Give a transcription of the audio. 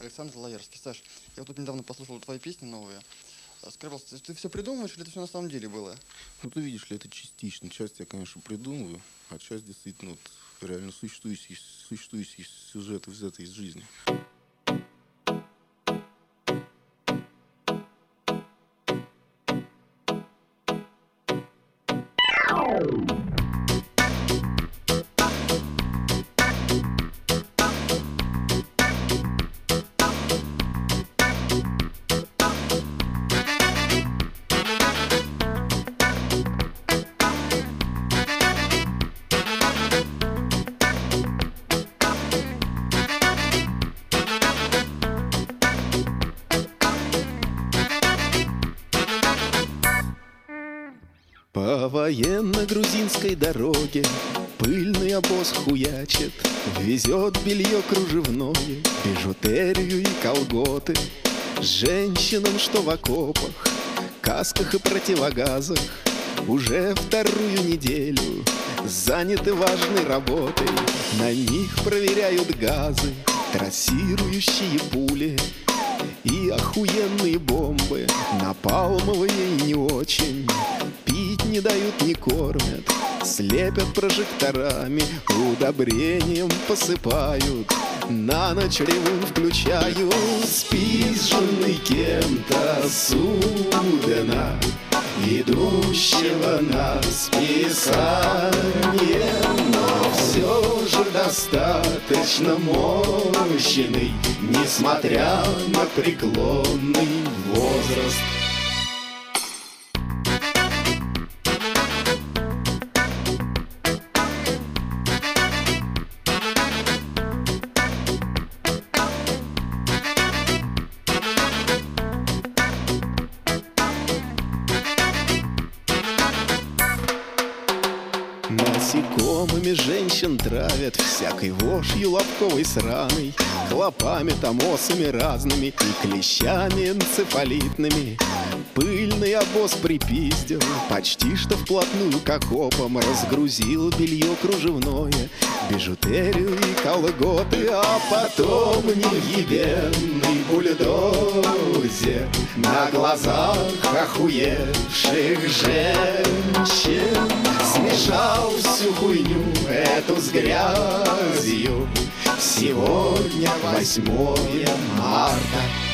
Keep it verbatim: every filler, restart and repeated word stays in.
Александр Лаерский. Саш, я вот тут недавно послушал твои песни новые. Скажи, пожалуйста, ты все придумываешь или это все на самом деле было? Ну, ты видишь ли, это частично. Часть я, конечно, придумываю, а часть действительно вот, реально существующие, существующие сюжеты, взятые из жизни. По военно-грузинской дороге пыльный обоз хуячит, везет белье кружевное, бижутерию и колготы. Женщинам, что в окопах, касках и противогазах, уже вторую неделю заняты важной работой. На них проверяют газы, трассирующие пули и охуенные бомбы, напалмовые и не очень. Пить не дают, не кормят, слепят прожекторами, удобрением посыпают, на ночь ревун включают. Спизженный кем-то судна, идущего на списание, но все же достаточно мощный, несмотря на преклонный возраст. Насекомыми женщин травят, всякой вошью лобковой сраной, клопами, томосами разными и клещами энцефалитными. Пыльный обоз припиздил, почти что вплотную к окопам, разгрузил белье кружевное, бижутерию и колготы, а потом невъебенный бульдозер на глазах охуевших женщин смешал всю хуйню эту с грязью. Сегодня восьмое марта.